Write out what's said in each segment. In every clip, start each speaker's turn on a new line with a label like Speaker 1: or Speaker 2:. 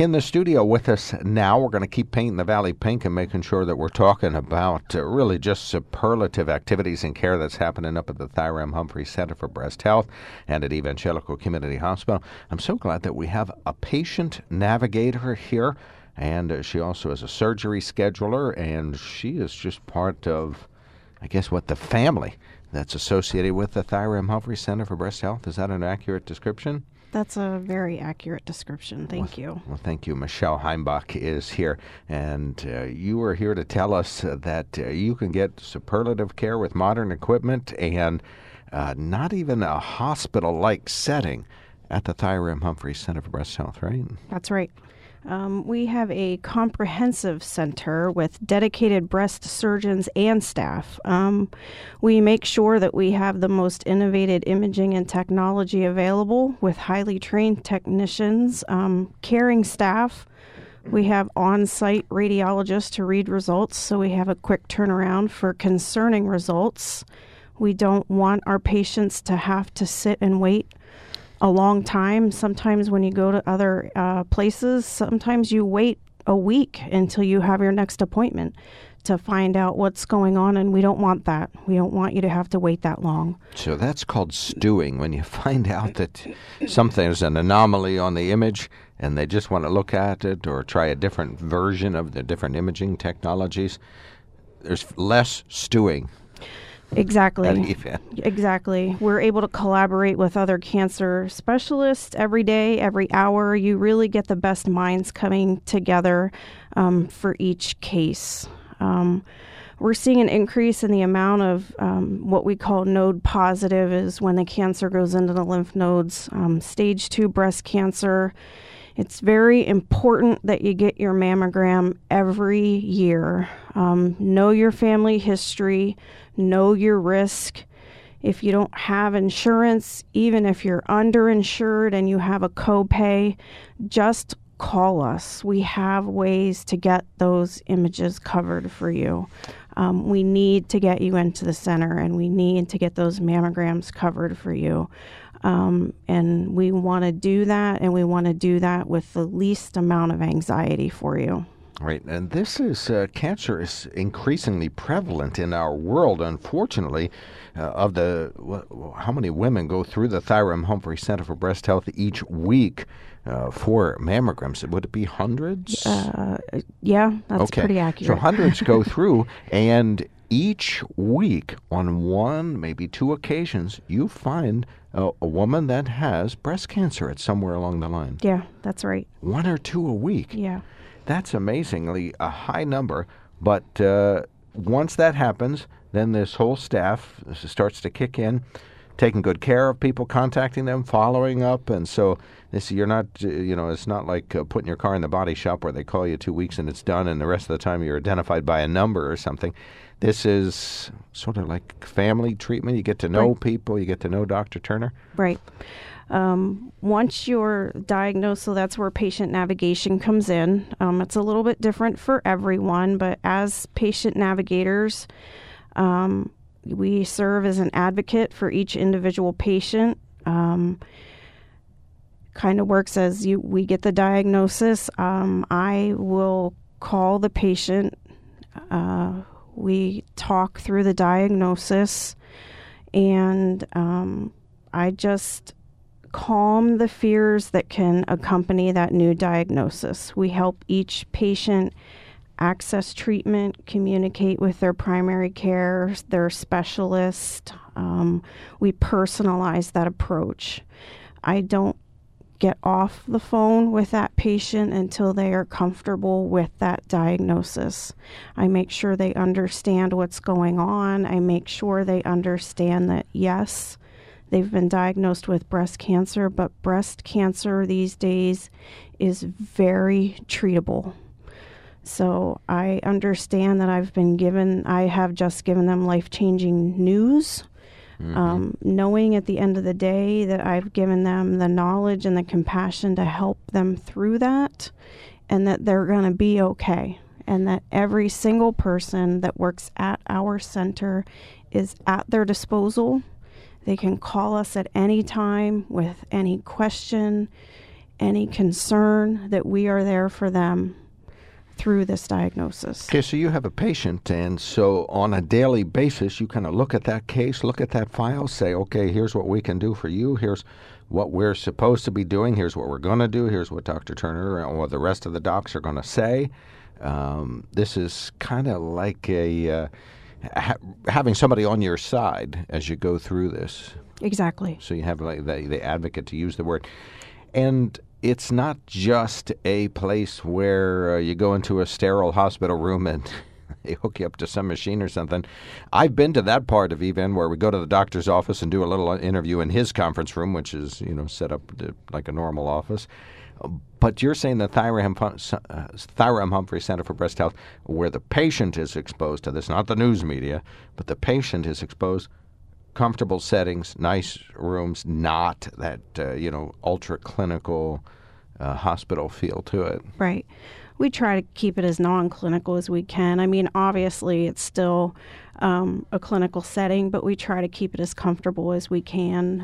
Speaker 1: In the studio with us now, we're going to keep painting the valley pink and making sure that we're talking about really just superlative activities and care that's happening up at the Thyram Humphrey Center for Breast Health and at Evangelical Community Hospital. I'm so glad that we have a patient navigator here, and she also is a surgery scheduler, and she is just part of, I guess, the family that's associated with the Thyram Humphrey Center for Breast Health. Is that an accurate description?
Speaker 2: That's a very accurate description. Thank you.
Speaker 1: Well, thank you. Michelle Heimbach is here, and you are here to tell us that you can get superlative care with modern equipment and not even a hospital-like setting at the Thyram Humphrey Center for Breast Health, right?
Speaker 2: That's right. We have a comprehensive center with dedicated breast surgeons and staff. We make sure that we have the most innovative imaging and technology available with highly trained technicians, caring staff. We have on-site radiologists to read results, so we have a quick turnaround for concerning results. We don't want our patients to have to sit and wait a long time. Sometimes when you go to other places, sometimes you wait a week until you have your next appointment to find out what's going on, and we don't want that. We don't want you to have to wait that long.
Speaker 1: So that's called stewing, when you find out that something's an anomaly on the image and they just want to look at it or try a different version of the different imaging technologies. There's less stewing.
Speaker 2: Exactly. Exactly. We're able to collaborate with other cancer specialists every day, every hour. You really get the best minds coming together for each case. We're seeing an increase in the amount of what we call node positive, is when the cancer goes into the lymph nodes. Stage 2 breast cancer. It's very important that you get your mammogram every year. Know your family history. Know your risk. If you don't have insurance, even if you're underinsured and you have a copay, just call us. We have ways to get those images covered for you. We need to get you into the center, and we need to get those mammograms covered for you. And we want to do that, and we want to do that with the least amount of anxiety for you.
Speaker 1: Right, and this is, cancer is increasingly prevalent in our world, unfortunately. How many women go through the Thyram Humphrey Center for Breast Health each week for mammograms? Would it be hundreds?
Speaker 2: Yeah, that's pretty accurate.
Speaker 1: So hundreds go through, and each week, on one, maybe two occasions, you find a woman that has breast cancer at somewhere along the line.
Speaker 2: Yeah, that's right.
Speaker 1: 1 or 2 a week.
Speaker 2: Yeah.
Speaker 1: That's amazingly a high number, but once that happens, then this whole staff starts to kick in, taking good care of people, contacting them, following up, and so you're not, it's not like putting your car in the body shop where they call you 2 weeks and it's done, and the rest of the time you're identified by a number or something. This is sort of like family treatment. You get to know people. You get to know Dr. Turner.
Speaker 2: Right. Once you're diagnosed, so that's where patient navigation comes in. It's a little bit different for everyone, but as patient navigators, we serve as an advocate for each individual patient. Kind of works as we get the diagnosis. I will call the patient. We talk through the diagnosis, and I just calm the fears that can accompany that new diagnosis. We help each patient access treatment, communicate with their primary care, their specialist. We personalize that approach. I don't get off the phone with that patient until they are comfortable with that diagnosis. I make sure they understand what's going on. I make sure they understand that, yes, they've been diagnosed with breast cancer, but breast cancer these days is very treatable. So I understand that I have just given them life-changing news. Knowing at the end of the day that I've given them the knowledge and the compassion to help them through that, and that they're going to be okay, and that every single person that works at our center is at their disposal. They can call us at any time with any question, any concern, that we are there for them through this diagnosis.
Speaker 1: Okay, so you have a patient, and so on a daily basis, you kind of look at that case, look at that file, say, okay, here's what we can do for you, here's what we're supposed to be doing, here's what we're going to do, here's what Dr. Turner or the rest of the docs are going to say. This is kind of like having somebody on your side as you go through this.
Speaker 2: Exactly.
Speaker 1: So you have like the advocate, to use the word. And it's not just a place where you go into a sterile hospital room and they hook you up to some machine or something. I've been to that part of EVAN where we go to the doctor's office and do a little interview in his conference room, which is, set up like a normal office. But you're saying the Thyram Humphrey Center for Breast Health, where the patient is exposed to this, not the news media, but the patient is exposed, comfortable settings, nice rooms, not that, ultra clinical hospital feel to it.
Speaker 2: Right. We try to keep it as non-clinical as we can. I mean, obviously, it's still a clinical setting, but we try to keep it as comfortable as we can.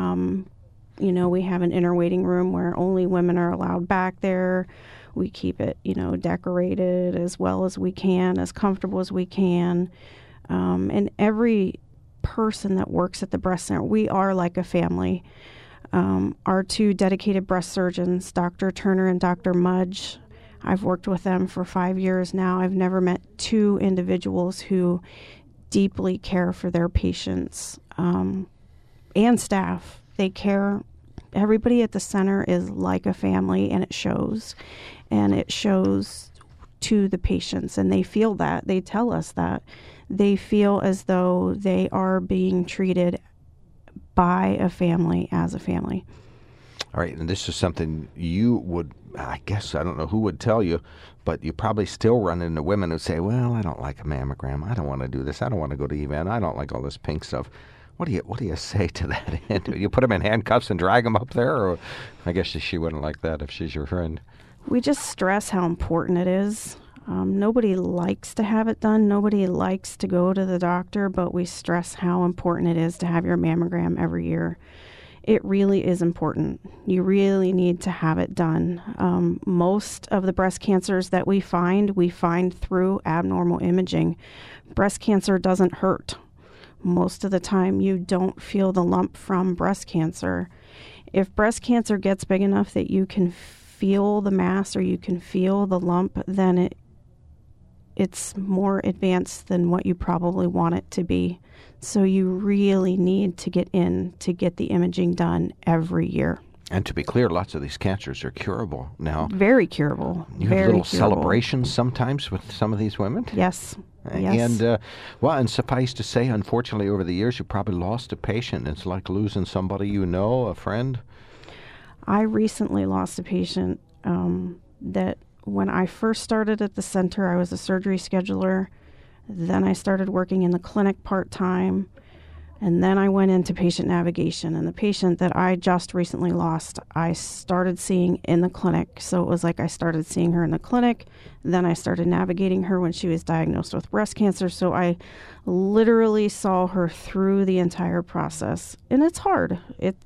Speaker 2: We have an inner waiting room where only women are allowed back there. We keep it, decorated as well as we can, as comfortable as we can. And every person that works at the breast center, we are like a family. Our two dedicated breast surgeons, Dr. Turner and Dr. Mudge, I've worked with them for 5 years now. I've never met two individuals who deeply care for their patients and staff. They care. Everybody at the center is like a family, and it shows. And it shows to the patients, and they feel that. They tell us that. They feel as though they are being treated by a family as a family.
Speaker 1: All right, and this is something you would, I guess, I don't know who would tell you, but you probably still run into women who say, well, I don't like a mammogram. I don't want to do this. I don't want to go to EVAN. I don't like all this pink stuff. What do you say to that? Do you put them in handcuffs and drag them up there? Or I guess she wouldn't like that if she's your friend.
Speaker 2: We just stress how important it is. Nobody likes to have it done. Nobody likes to go to the doctor, but we stress how important it is to have your mammogram every year. It really is important. You really need to have it done. Most of the breast cancers that we find through abnormal imaging. Breast cancer doesn't hurt. Most of the time, you don't feel the lump from breast cancer. If breast cancer gets big enough that you can feel the mass or you can feel the lump, then it's more advanced than what you probably want it to be. So you really need to get in to get the imaging done every year.
Speaker 1: And to be clear, lots of these cancers are curable now.
Speaker 2: Very curable.
Speaker 1: You have little celebrations sometimes with some of these women?
Speaker 2: Yes. Yes.
Speaker 1: And suffice to say, unfortunately, over the years, you probably lost a patient. It's like losing somebody you know, a friend.
Speaker 2: I recently lost a patient that when I first started at the center, I was a surgery scheduler. Then I started working in the clinic part-time. And then I went into patient navigation. And the patient that I just recently lost, I started seeing in the clinic. So it was like I started seeing her in the clinic. Then I started navigating her when she was diagnosed with breast cancer. So I literally saw her through the entire process. And it's hard.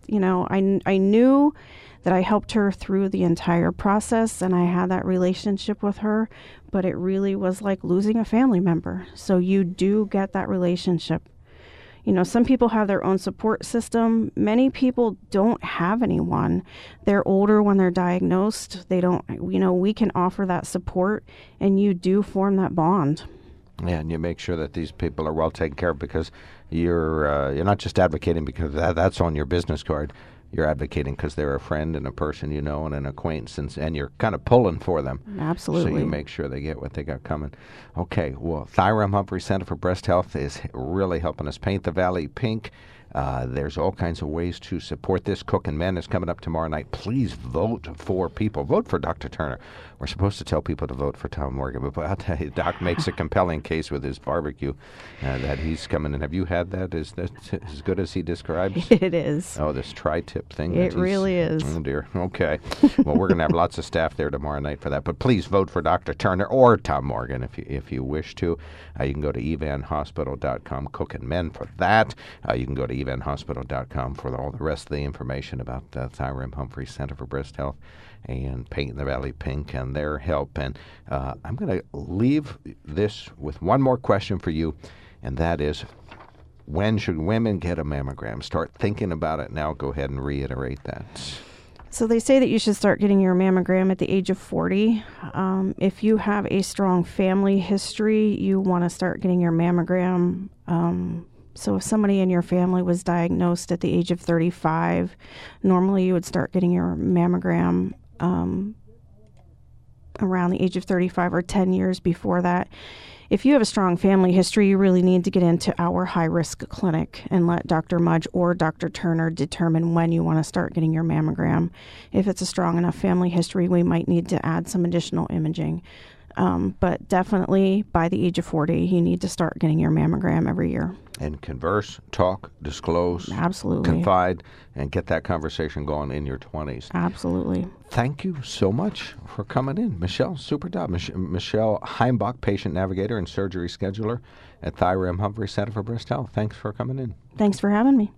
Speaker 2: I knew that I helped her through the entire process and I had that relationship with her, but it really was like losing a family member. So you do get that relationship. Some people have their own support system. Many people don't have anyone. They're older when they're diagnosed. They don't, we can offer that support, and you do form that bond.
Speaker 1: Yeah, and you make sure that these people are well taken care of because you're not just advocating because that's on your business card. You're advocating because they're a friend and a person you know and an acquaintance, and you're kind of pulling for them.
Speaker 2: Absolutely.
Speaker 1: So you make sure they get what they got coming. Okay, well, Thyram Humphrey Center for Breast Health is really helping us paint the valley pink. There's all kinds of ways to support this. Cook and Men is coming up tomorrow night. Please vote for people. Vote for Dr. Turner. We're supposed to tell people to vote for Tom Morgan, but I'll tell you, Doc makes a compelling case with his barbecue that he's coming in. Have you had that? Is that as good as he describes?
Speaker 2: It is.
Speaker 1: Oh, this tri-tip thing.
Speaker 2: It really is.
Speaker 1: Oh, dear. Okay. Well, we're going to have lots of staff there tomorrow night for that, but please vote for Dr. Turner or Tom Morgan if you wish to. You can go to evanhospital.com, Cook and Men for that. You can go to evenhospital.com for all the rest of the information about the Thyram Humphrey Center for Breast Health and Painting the Valley Pink and their help. And I'm going to leave this with one more question for you, and that is, when should women get a mammogram? Start thinking about it now. Go ahead and reiterate that.
Speaker 2: So they say that you should start getting your mammogram at the age of 40. If you have a strong family history, you want to start getting your mammogram. So if somebody in your family was diagnosed at the age of 35, normally you would start getting your mammogram around the age of 35 or 10 years before that. If you have a strong family history, you really need to get into our high-risk clinic and let Dr. Mudge or Dr. Turner determine when you want to start getting your mammogram. If it's a strong enough family history, we might need to add some additional imaging. But definitely by the age of 40, you need to start getting your mammogram every year.
Speaker 1: And converse, talk, disclose,
Speaker 2: Absolutely.
Speaker 1: confide, and get that conversation going in your 20s.
Speaker 2: Absolutely.
Speaker 1: Thank you so much for coming in. Michelle, super job. Michelle Heimbach, patient navigator and surgery scheduler at Thyram Humphrey Center for Breast Health. Thanks for coming in.
Speaker 2: Thanks for having me.